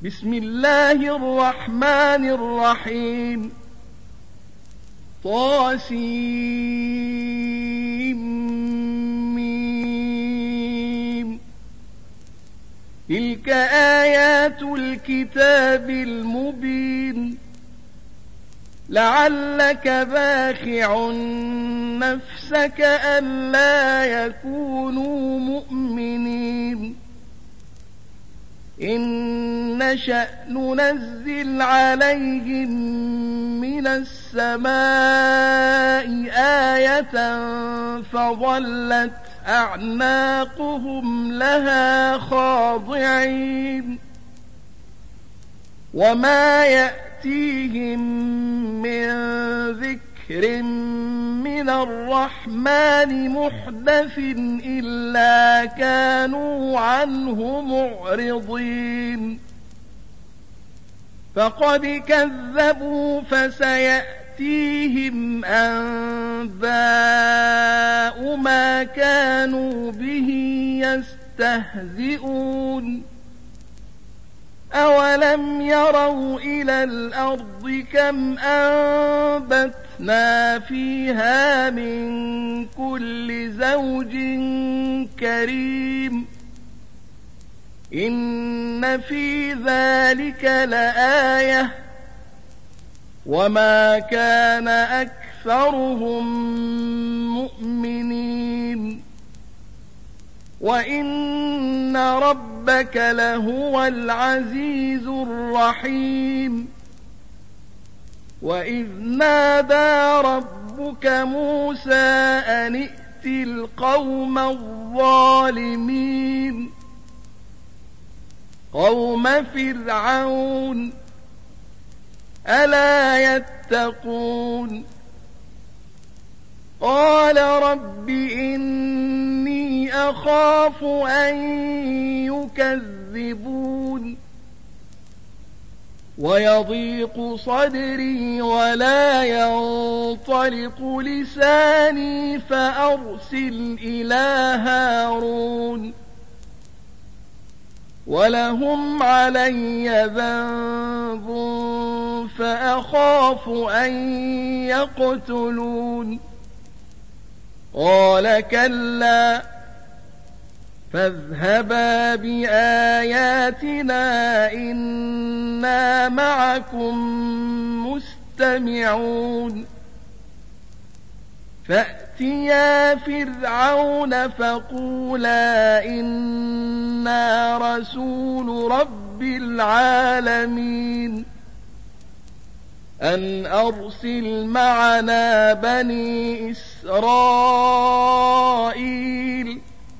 بسم الله الرحمن الرحيم طاسيم تلك آيات الكتاب المبين لعلك باخع نفسك ألا يكونوا مؤمنين إن نشأ ننزل عليهم من السماء آية فظلت أعناقهم لها خاضعين وما يأتيهم من ذكر من الرحمن محدث إلا كانوا عنه معرضين فقد كذبوا فسيأتيهم أنباء ما كانوا به يستهزئون أولم يروا إلى الأرض كم أنبتنا فيها من كل زوج كريم إن في ذلك لآية وما كان أكثرهم مؤمنين وإن ربك لهو العزيز الرحيم وإذ نادى ربك موسى أن ائت القوم الظالمين قوم فرعون ألا يتقون قال رب إني أخاف أن يكذبون ويضيق صدري ولا ينطلق لساني فأرسل إلى هارون ولهم علي ذنب فأخاف أن يقتلون قال كلا فاذهبا بآياتنا إنا معكم مستمعون فأتيا فرعون فقولا إنا رسول رب العالمين أن أرسل معنا بني إسرائيل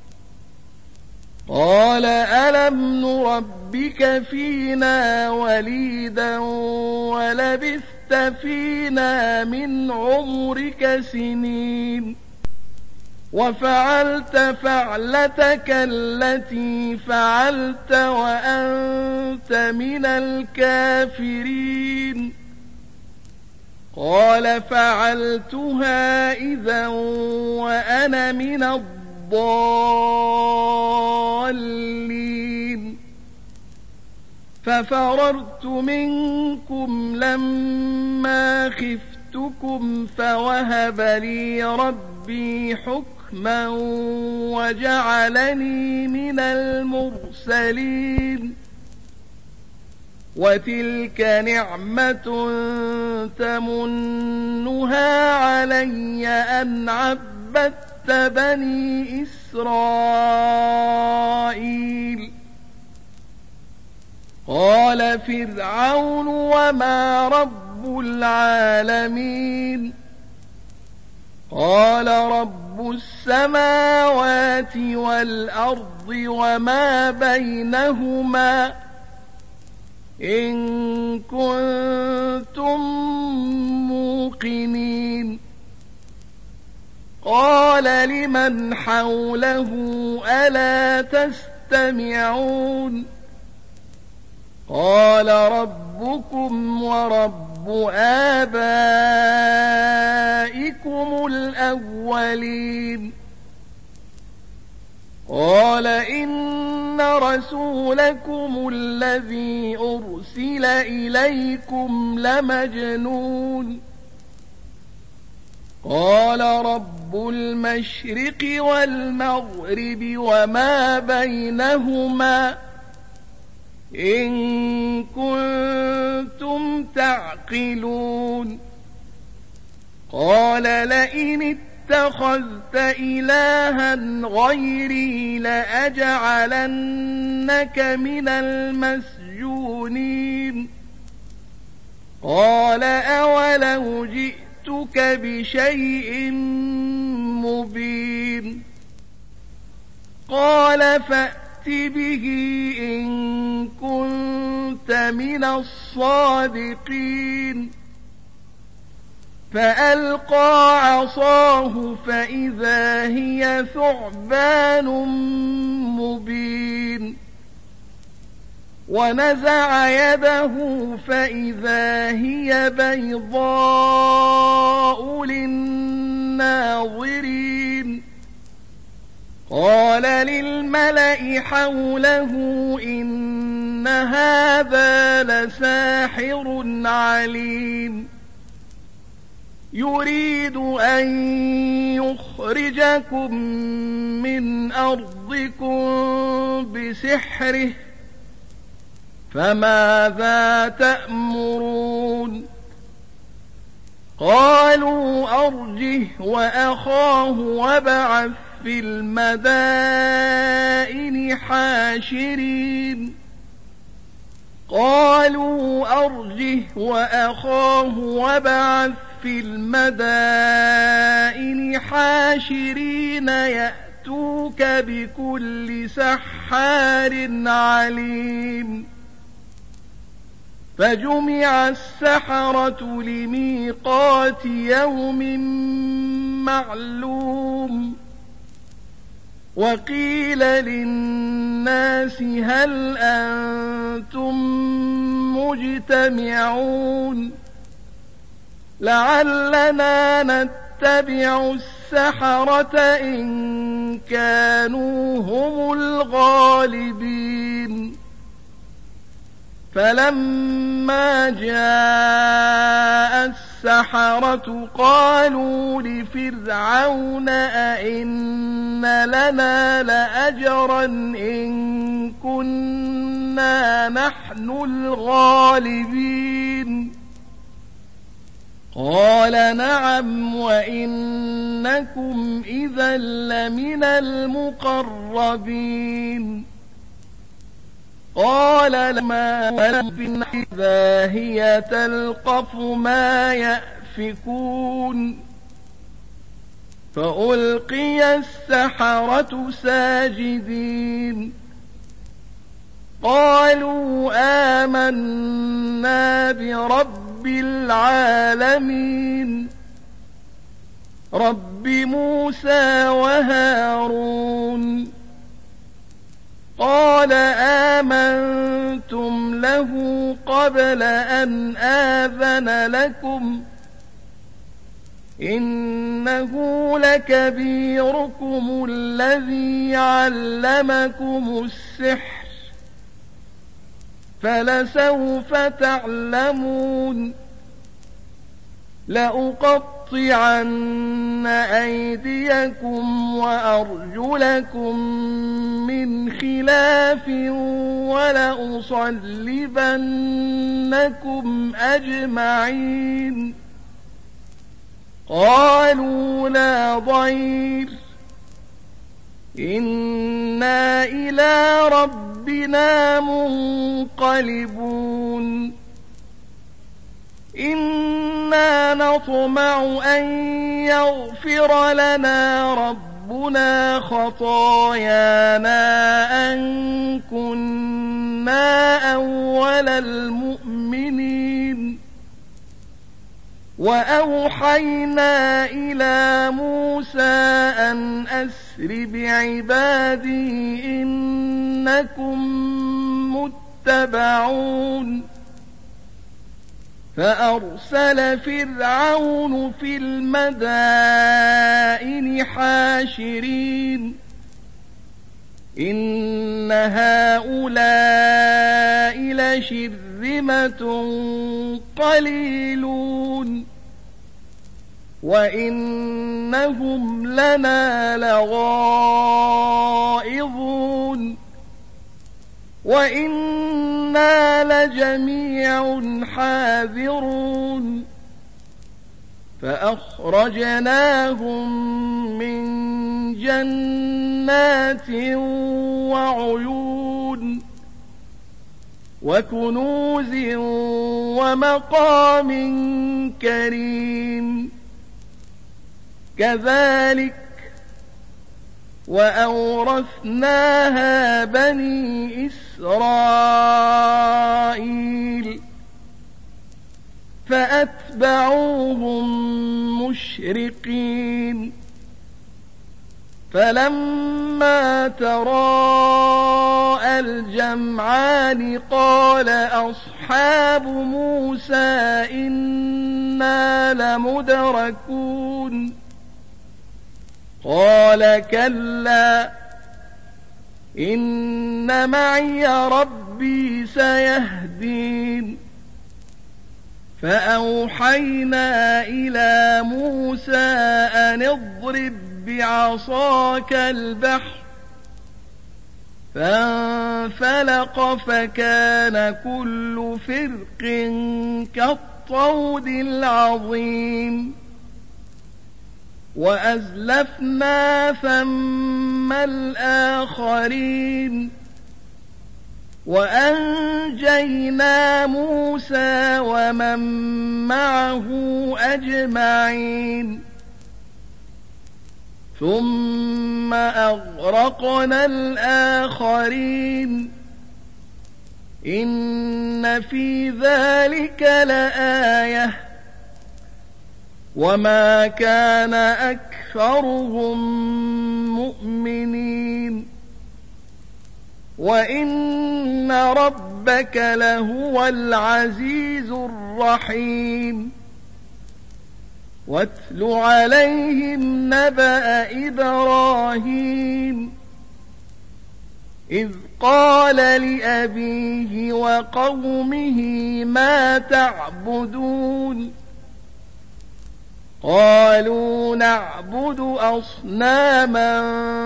قال ألم نربك فينا وليدا ولبثت فينا من عمرك سنين وفعلت فعلتك التي فعلت وأنت من الكافرين قال فعلتها إذا وأنا من الضالين ففررت منكم لما خفتكم فوهب لي ربي حكما وجعلني من المرسلين وتلك نعمة تمنها علي أن عبدت بني إسرائيل قال فرعون وما رب العالمين قال رب السماوات والأرض وما بينهما إن كنتم موقنين قال لمن حوله ألا تستمعون قال ربكم ورب آبائكم الأولين قال إن إن رسولكم الذي أرسل إليكم لمجنون قال رب المشرق والمغرب وما بينهما إن كنتم تعقلون قال لئن اتخذت إلها غيري لأجعلنك من المسجونين قال أولو جئتك بشيء مبين قال فأت به إن كنت من الصادقين فألقى عصاه فإذا هي ثعبان مبين ونزع يده فإذا هي بيضاء للناظرين قال للملأ حوله إن هذا لساحر عليم يريد أن يخرجكم من أرضكم بسحره فماذا تأمرون قالوا أرجه وأخاه وابعث في المدائن حاشرين قالوا أرجه وأخاه وابعث في المدائن حاشرين يأتوك بكل سحار عليم فجمع السحرة لميقات يوم معلوم وقيل للناس هل أنتم مجتمعون لعلنا نتبع السحرة إن كانوا هم الغالبين فلما جاء السحرة قالوا لفرعون أئن لنا لأجرا إن كنا نحن الغالبين قال نعم وإنكم إذا لمن المقربين قال لما إذا هي تلقف ما يأفكون فألقي السحرة ساجدين قالوا آمنا برب العالمين رب موسى وهارون قال آمنتم له قبل أن آذن لكم إنه لكبيركم الذي علمكم السحر فلسوف تعلمون لأقطعن أيديكم وأرجلكم من خلاف ولأصلبنكم أجمعين قالوا لا ضير إنا إلى ربنا منقلبون إنا نطمع أن يغفر لنا ربنا خطايانا أن كنا أول المؤمنين وأوحينا إلى موسى أن أسر بعبادي إنكم متبعون فأرسل فرعون في المدائن حاشرين إن هؤلاء لشرذمة قليلون وإنهم لنا لغائظون وإنا لجميع حاذرون فأخرجناهم من جنات وعيون وكنوز ومقام كريم كذلك وأورثناها بني إسرائيل فأتبعوهم مشرقين فلما تراءى الجمعان قال أصحاب موسى إنا لمدركون قال كلا إن معي ربي سيهدين فأوحينا إلى موسى أن اضرب بعصاك البحر فانفلق فكان كل فرق كالطود العظيم وأزلفنا ثم الآخرين وأنجينا موسى ومن معه أجمعين ثم أغرقنا الآخرين إن في ذلك لآية وما كان أكثرهم مؤمنين وإن ربك لهو العزيز الرحيم واتل عليهم نبأ إبراهيم إذ قال لأبيه وقومه ما تعبدون قالوا نعبد أصناما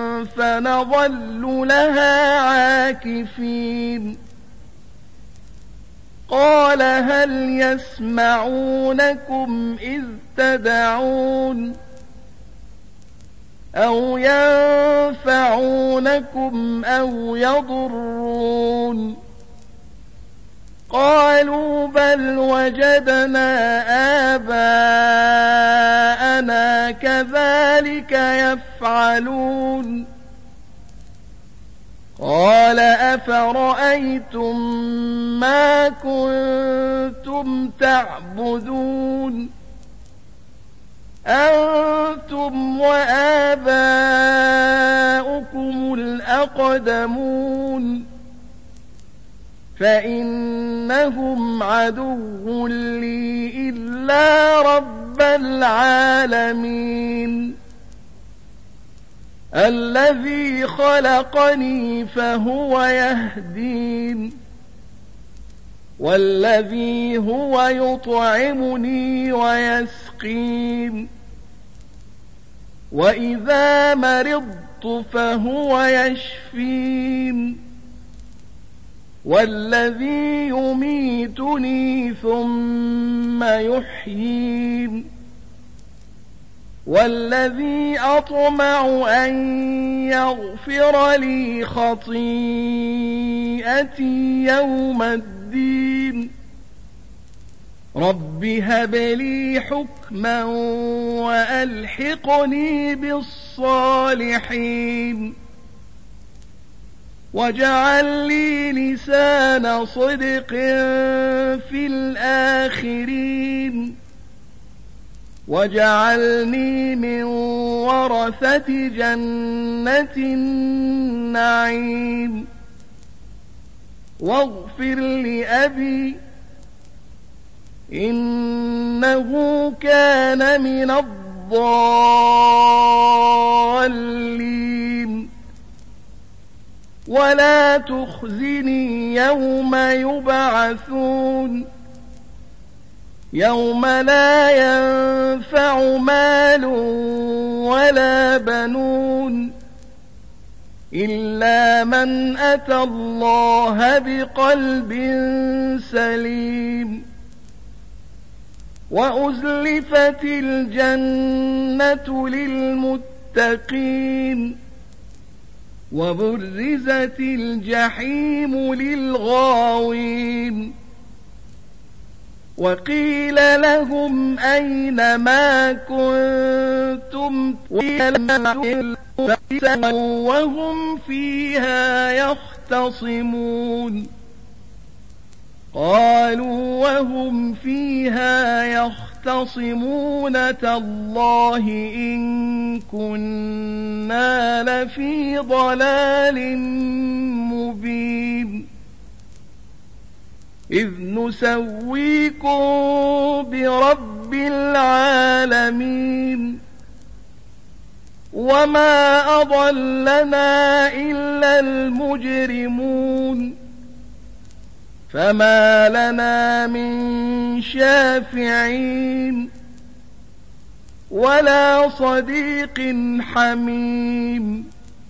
فنظل لها عاكفين قال هل يسمعونكم إذ تدعون أو ينفعونكم أو يضرون قالوا بل وجدنا آباءنا كذلك يفعلون قال أفرأيتم ما كنتم تعبدون أنتم وآباؤكم الأقدمون فإنهم عدو لي إلا رب العالمين الذي خلقني فهو يهدين والذي هو يطعمني ويسقين وإذا مرضت فهو يشفين والذي يميتني ثم يحيين والذي أطمع أن يغفر لي خطيئتي يوم الدين رب هب لي حكما وألحقني بالصالحين واجعل لي لسان صدق في الآخرين واجعلني من ورثة جنة النعيم واغفر لأبي إنه كان من الضالين ولا تخزني يوم يبعثون يوم لا ينفع مال ولا بنون إلا من أتى الله بقلب سليم وأزلفت الجنة للمتقين وبرزت الجحيم للغاوين وقيل لهم أين ما كنتم وهم فيها يختصمون قالوا وهم فيها يختصمون تالله إن كنا لفي ضلال مبين إذ نسويكم برب العالمين وما أضلنا إلا المجرمون فما لنا من شافعين ولا صديق حميم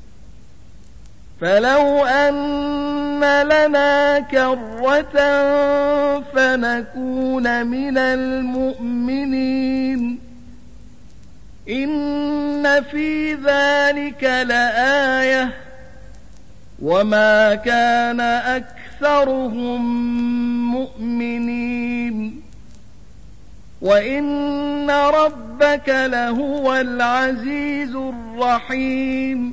فلو أن لنا كرة فنكون من المؤمنين إن في ذلك لآية وما كان أكثرهم مؤمنين وإن ربك لهو العزيز الرحيم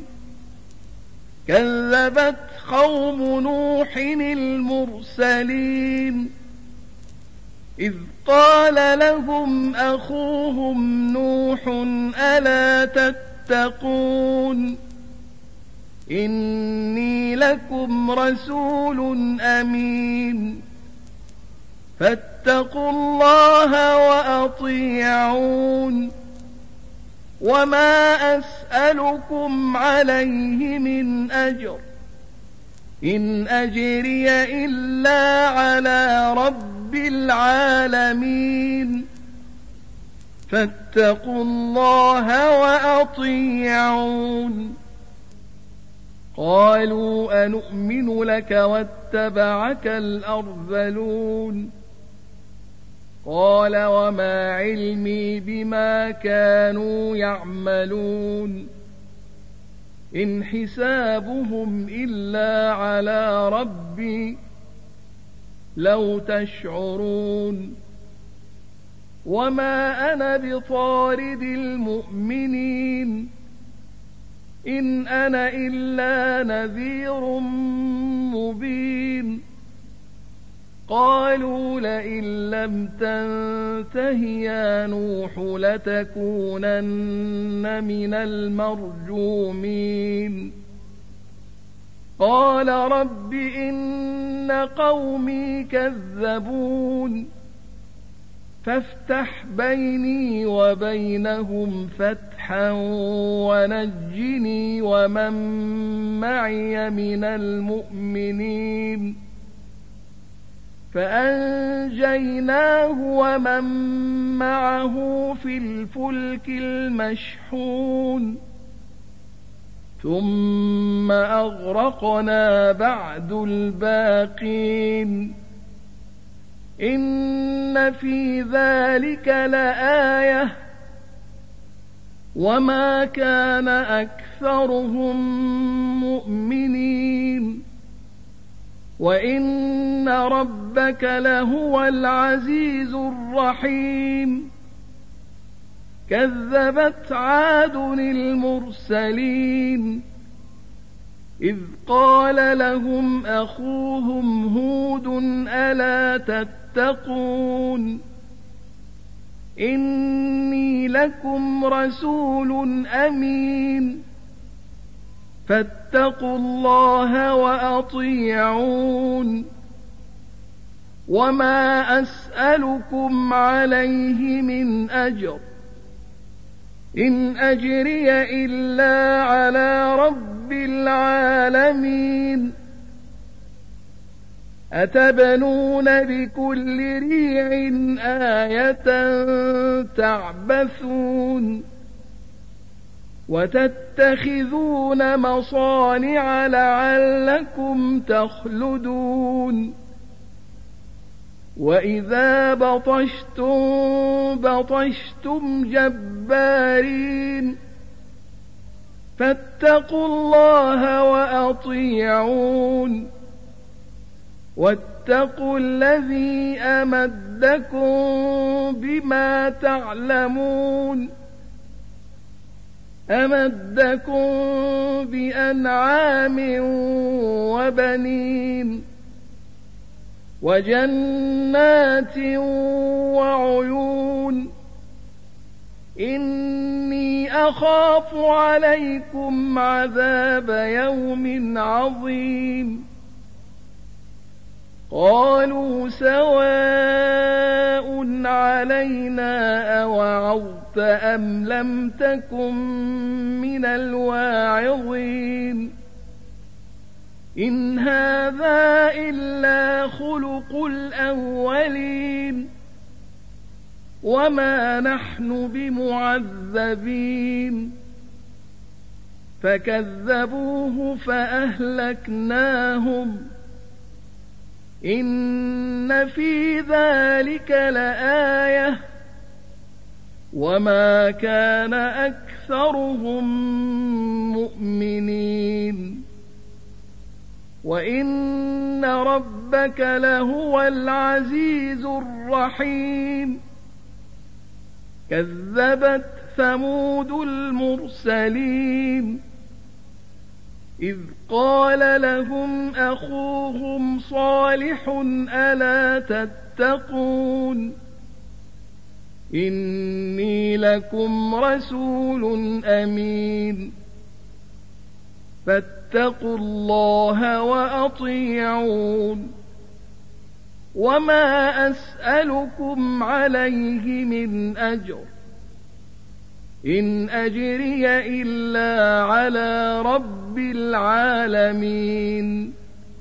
كذبت قوم نوح المرسلين إذ قال لهم أخوهم نوح ألا تتقون إني لكم رسول أمين فاتقوا الله وأطيعون وما أسألكم عليه من أجر إن أجري إلا على رب العالمين فاتقوا الله وأطيعون قالوا أنؤمن لك واتبعك الأرذلون قال وما علمي بما كانوا يعملون إن حسابهم إلا على ربي لو تشعرون وما أنا بطارد المؤمنين إن أنا إلا نذير مبين قالوا لئن لم تنته يا نوح لتكونن من المرجومين قال رب إن قومي كذبون فافتح بيني وبينهم فتحا ونجني ومن معي من المؤمنين فأنجيناه ومن معه في الفلك المشحون ثم أغرقنا بعد الباقين إن في ذلك لآية وما كان أكثرهم مؤمنين وإن ربك لهو العزيز الرحيم كذبت عاد المرسلين إذ قال لهم أخوهم هود ألا تتقون إني لكم رسول أمين فاتقوا الله وأطيعون وما أسألكم عليه من أجر إن أجري إلا على رب العالمين العالمين أتبنون بكل ريع آية تعبثون وتتخذون مصانع لعلكم تخلدون وإذا بطشتم بطشتم جبارين فاتقوا الله وأطيعون واتقوا الذي أمدكم بما تعلمون أمدكم بأنعام وبنين وجنات وعيون إني أخاف عليكم عذاب يوم عظيم قالوا سواء علينا أوعظت أم لم تكن من الواعظين إن هذا إلا خلق الأولين وما نحن بمعذبين فكذبوه فأهلكناهم إن في ذلك لآية وما كان أكثرهم مؤمنين وإن ربك لهو العزيز الرحيم كذبت ثمود المرسلين إذ قال لهم أخوهم صالح ألا تتقون إني لكم رسول أمين فاتقوا الله وأطيعون وما أسألكم عليه من أجر إن أجري إلا على رب العالمين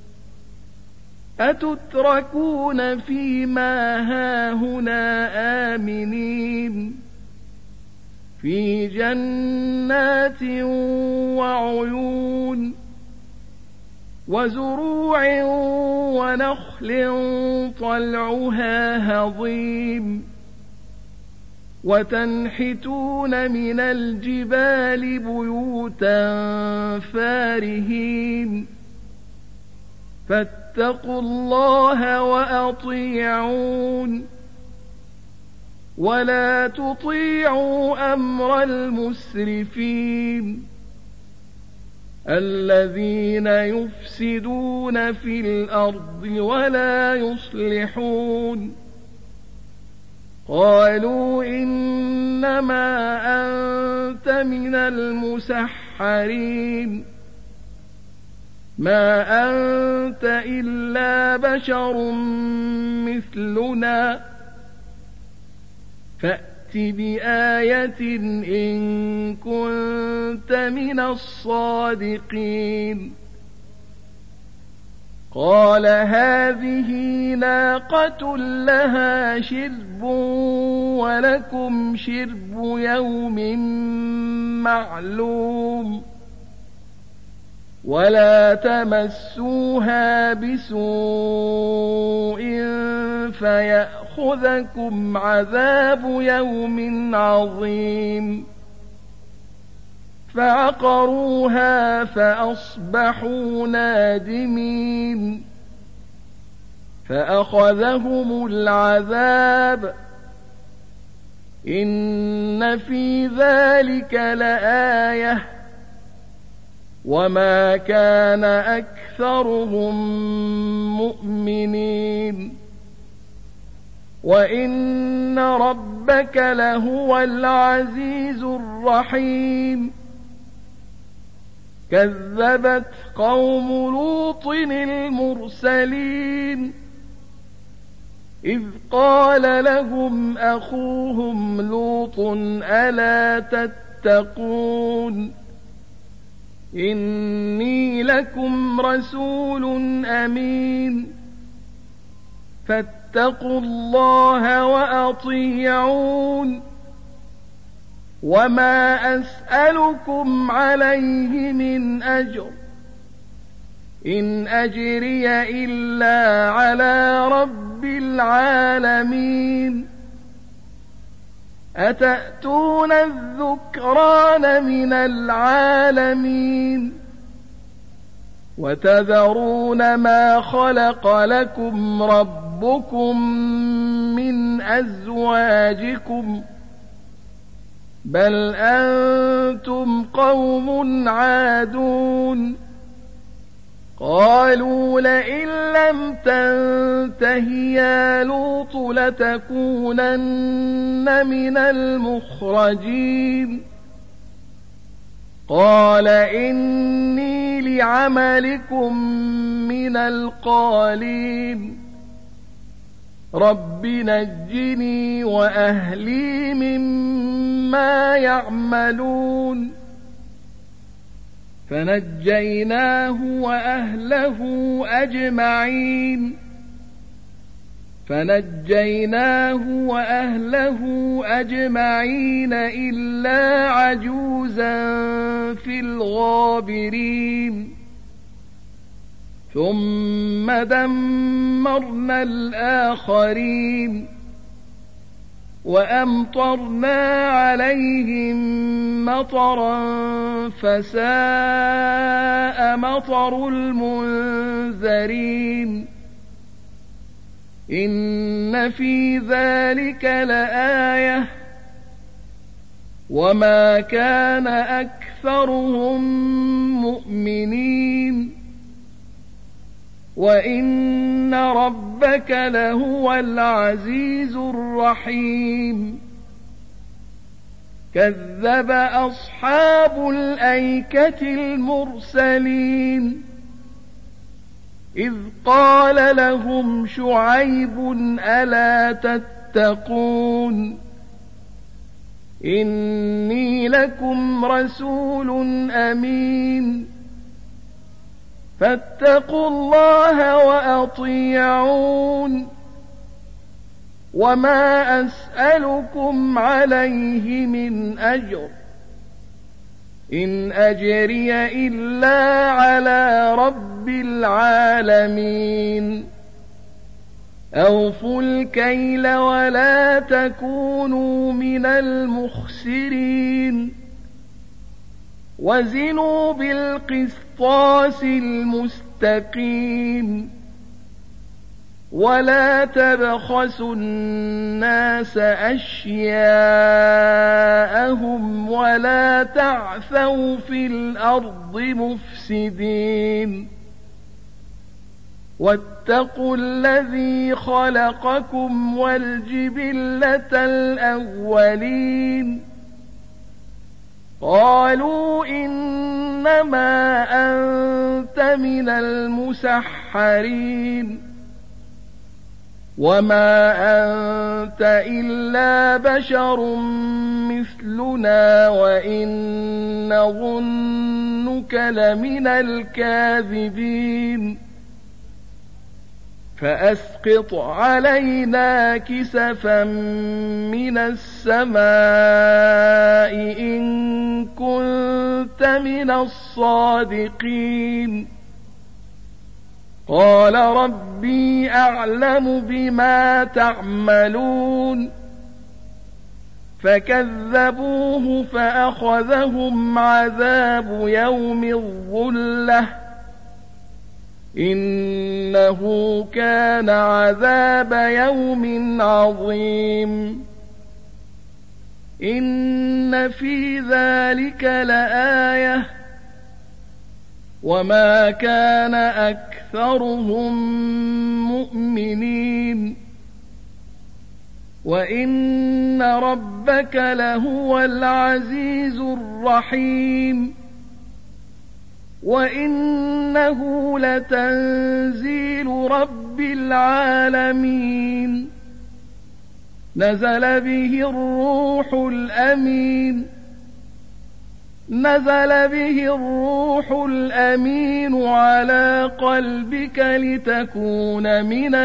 أتتركون فيما هاهنا آمنين في جنات وعيون وزروع ونخل طلعها هضيم وتنحتون من الجبال بيوتا فارهين فاتقوا الله وأطيعون ولا تطيعوا أمر المسرفين الذين يفسدون في الأرض ولا يصلحون قالوا إنما أنت من المسحرين ما أنت إلا بشر مثلنا فأت بآية إن كنت من الصادقين قال هذه ناقة لها شرب ولكم شرب يوم معلوم ولا تمسوها بسوء فيأخذكم عذاب يوم عظيم فعقروها فأصبحوا نادمين فأخذهم العذاب إن في ذلك لآية وما كان أكثرهم مؤمنين وإن ربك لهو العزيز الرحيم كذبت قوم لوط المرسلين إذ قال لهم أخوهم لوط ألا تتقون إني لكم رسول أمين فاتقوا الله وأطيعون وما أسألكم عليه من أجر إن أجري إلا على رب العالمين أتأتون الذكران من العالمين وتذرون ما خلق لكم ربكم من أزواجكم بل أنتم قوم عادون قالوا لئن لم تنته يا لوط لتكونن من المخرجين قال إني لعملكم من القالين رب نجني وأهلي مما يعملون فنجيناه وأهله أجمعين إلا عجوزا في الغابرين ثم دمرنا الآخرين وأمطرنا عليهم مطرا فساء مطر المنذرين إن في ذلك لآية وما كان أكثرهم مؤمنين وإن ربك لهو العزيز الرحيم كذب أصحاب الأيكة المرسلين إذ قال لهم شعيب ألا تتقون إني لكم رسول أمين فاتقوا الله وأطيعون وما أسألكم عليه من أجر إن أجري إلا على رب العالمين أوفوا الكيل ولا تكونوا من المخسرين وزنوا بالقسطاس المستقيم ولا تبخسوا الناس أشياءهم ولا تعثوا في الأرض مفسدين واتقوا الذي خلقكم والجبلة الأولين قالوا إنما أنت من المسحرين وما أنت إلا بشر مثلنا وإن نظنك لمن الكاذبين فأسقط علينا كسفا من السماء إن كنت من الصادقين قال ربي أعلم بما تعملون فكذبوه فأخذهم عذاب يوم الظلة إنه كان عذاب يوم عظيم إن في ذلك لآية وما كان أكثرهم مؤمنين وإن ربك لهو العزيز الرحيم وإنه لتنزيل رب العالمين نزل به الروح الأمين نزل به الروح الأمين على قلبك لتكون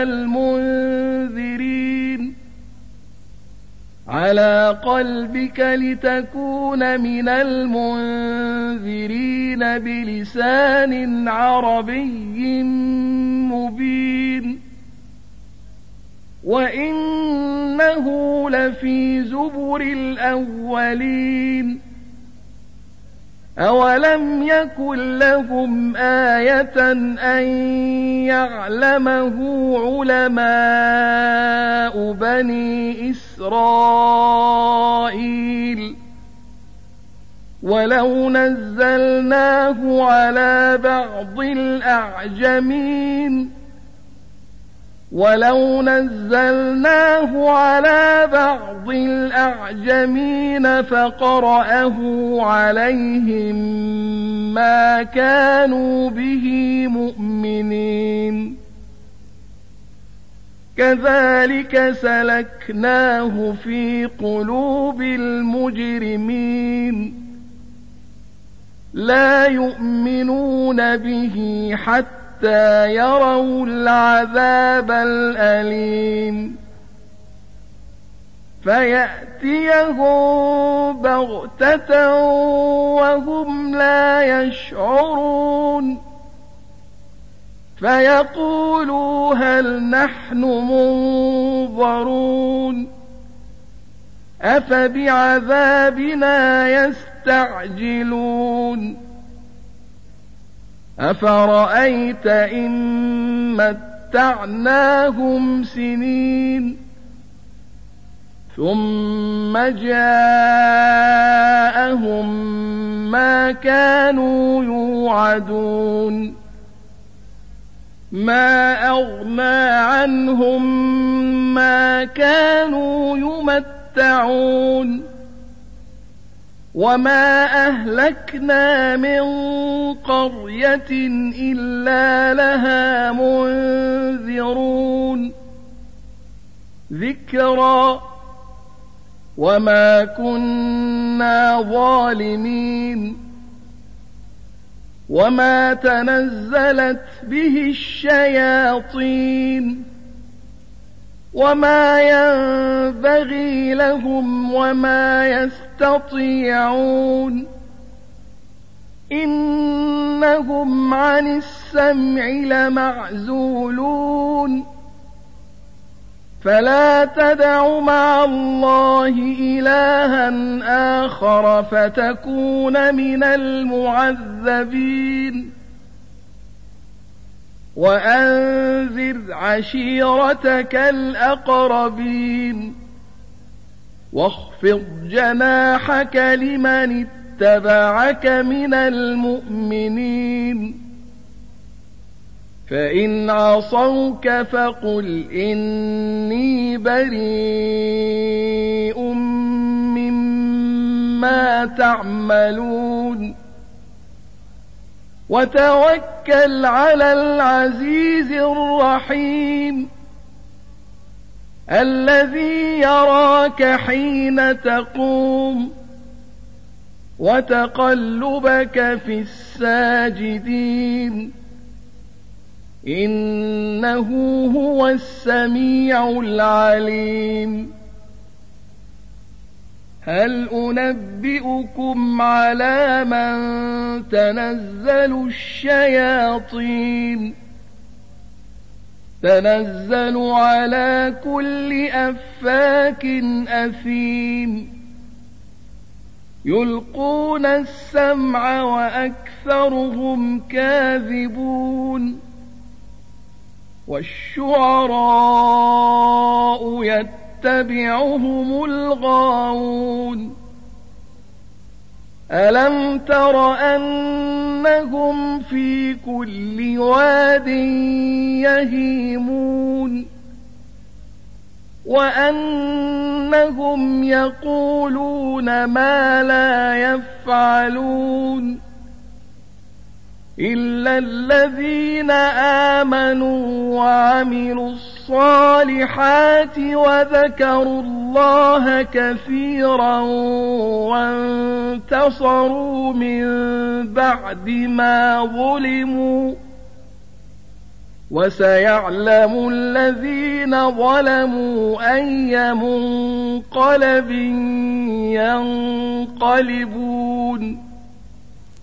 من المنذرين بلسان عربي مبين وإنه لفي زبر الأولين أولم يكن لهم آية أن يعلمه علماء بني إسرائيل ولو نزلناه على بعض الأعجمين فقرأه عليهم ما كانوا به مؤمنين كذلك سلكناه في قلوب المجرمين لا يؤمنون به حتى يروا العذاب الأليم فيأتيهم بغتة وهم لا يشعرون فيقولوا هل نحن منظرون أفبعذابنا يستعجلون أفرأيت إن متعناهم سنين ثم جاءهم ما كانوا يوعدون ما أغنى عنهم ما كانوا يمتعون وما أهلكنا من قرية إلا لها منذرون ذكرى وما كنا ظالمين وما تنزلت به الشياطين وما ينبغي لهم وما يستطيعون إنهم عن السمع لمعزولون فلا تدع مع الله إلها آخر فتكون من المعذبين وأنذر عشيرتك الأقربين واخفض جناحك لمن اتبعك من المؤمنين فإن عصوك فقل إني بريء مما تعملون وتوكل على العزيز الرحيم الذي يراك حين تقوم وتقلبك في الساجدين إنه هو السميع العليم هل أنبئكم على من تنزل الشياطين تنزل على كل أفاك أثيم يلقون السمع وأكثرهم كاذبون والشعراء يتبعهم الغاوون ألم تر أنهم في كل واد يهيمون وأنهم يقولون ما لا يفعلون إلا الذين آمنوا وعملوا الصالحات وذكروا الله كثيرا وانتصروا من بعد ما ظلموا وسيعلم الذين ظلموا أي منقلب ينقلبون